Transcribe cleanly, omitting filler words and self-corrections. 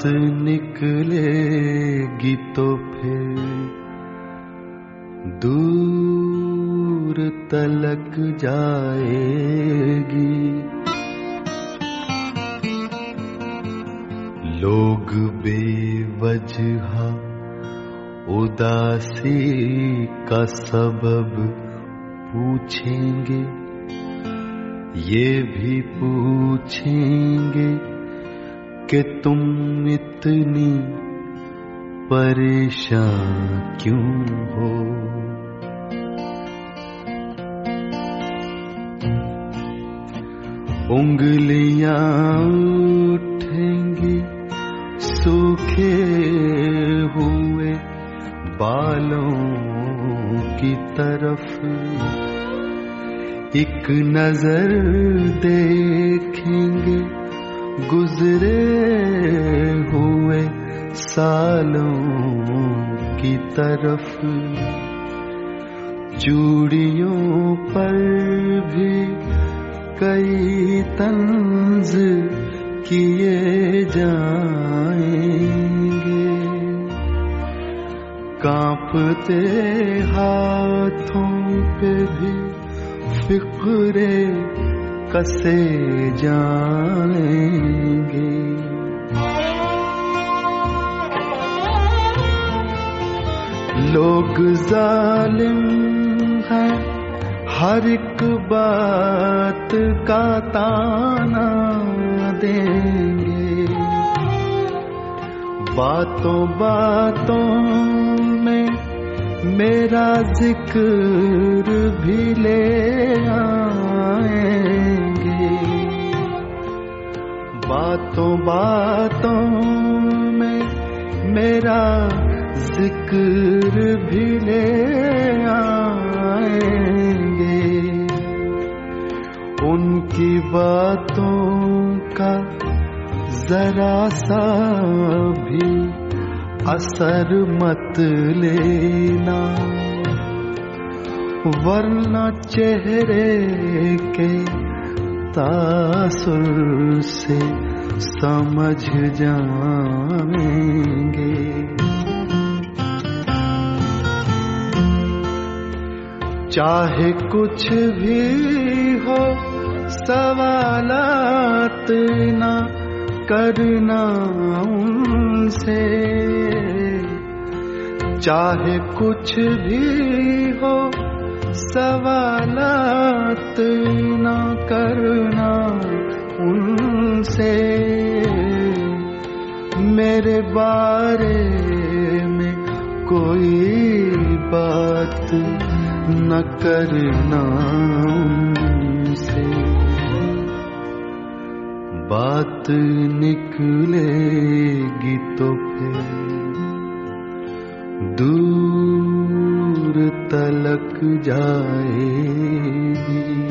निकलेगी तो फिर दूर तलक जाएगी। लोग बेवजह उदासी का सबब पूछेंगे, ये भी पूछेंगे कि तुम इतनी परेशान क्यों हो। उंगलियां उठेंगी सूखे हुए बालों की तरफ, एक नजर देखेंगे गुजरे हुए सालों की तरफ। चूड़ियों पर भी कई तंज किए जाएंगे, कांपते हाथों पे भी फिक्रे कसे जाएंगे। लोग जालिम हैं, हर एक बात का ताना देंगे, बातों बातों में मेरा जिक्र भी ले आएंगे, बातों बातों में मेरा जिक्र भी ले आएंगे। उनकी बातों का जरा सा भी असर मत लेना, वरना चेहरे के तासुर से समझ जाएंगे। चाहे कुछ भी हो सवालात ना करना उनसे, चाहे कुछ भी हो सवालात ना करना उनसे। मेरे बारे में कोई बात न करना उनसे, बात निकलेगी तो फिर दूर तलक जाएगी।